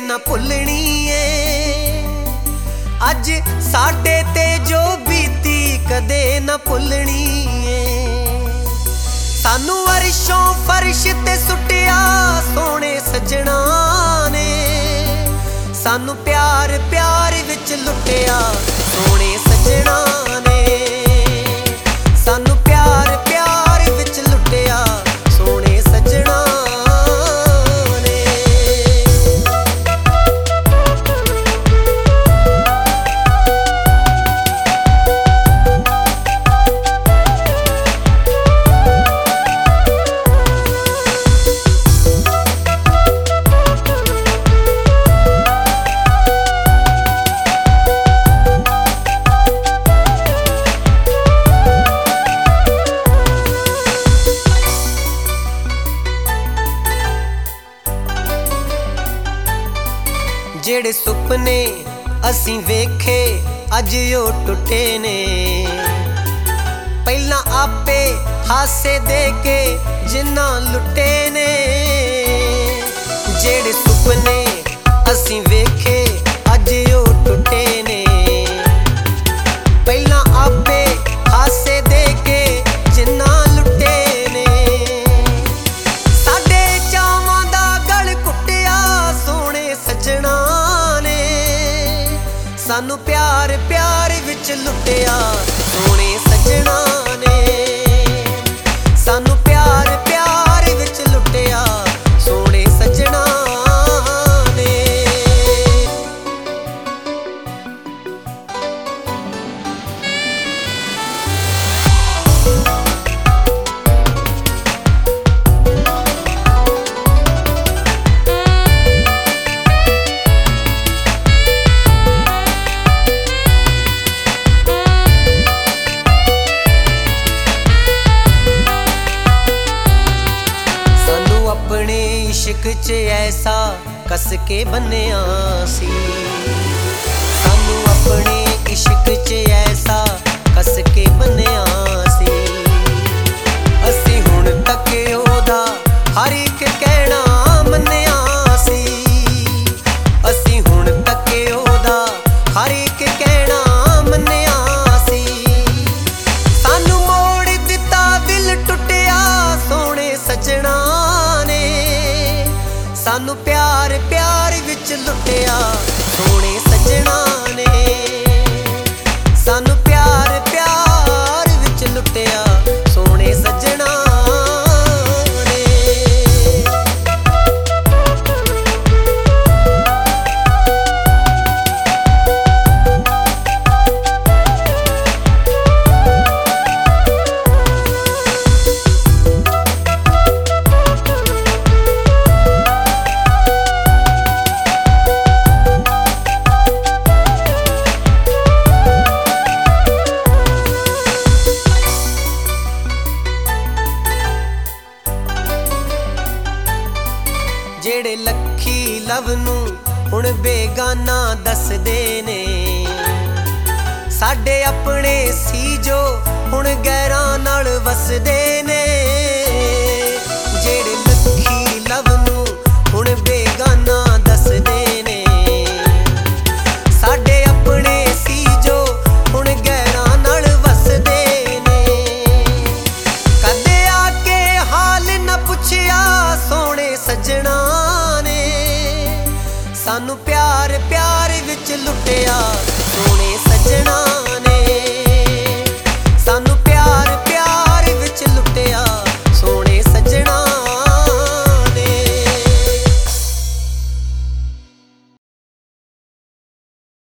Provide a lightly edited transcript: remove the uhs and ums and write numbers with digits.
ना भुलनी ए। अज साडे ते जो बीती कदे ना भुलनी ए। सानू अरशों फर्श ते सुटिया सोने सजना ने, सानू प्यार प्यार विच लुटिया सोने सजना ने, सानू प्यार प्यार विच लुटिया सोने सजना ने। जेड़े सुपने असीं वेखे अज ओ टुटे ने, पहला आपे हासे दे के जिन्ना लुटे ने। जेड़े सुपने असीं वेखे अज ओ टुटे ने, पहला आपे हासे दे के जिन्ना लुटे ने। साडे चावां दा गल कुटिया सोने सजना, सानू प्यार प्यार विच लुटिया सोने सजना ने, सानू प्यार प्यार विच लुटिया सोने सजना ने। अपने इश्क च ऐसा कस के बन्निया सी, सानू अपने इश्क च ऐसा कस के बन्निया सी। असी हुण तक ओदा हर एक कहना मन्निया सी, असी हुण तक ओदा हर एक कहना मन्निया सी। सानू मोड़ दिता दिल टुटिया सोने सजना, सानू प्यार प्यार विच लुटिया सोने सजना ने, सानू प्यार प्यार विच लुटिया सोने सजना ने। जेड़े लखी लव नू हुण बेगाना दसदे ने, साडे अपने सी जो हुण गैरां नाल वसदे ने। जेड़े लखी लव नू हुण बेगाना दसदे ने, साडे अपने सी जो हुण गैरां नाल वसदे ने। कदे आके हाल न पुछया सोने सजना, सानू प्यार प्यार विच लुटिया सोने सजना ने, सानू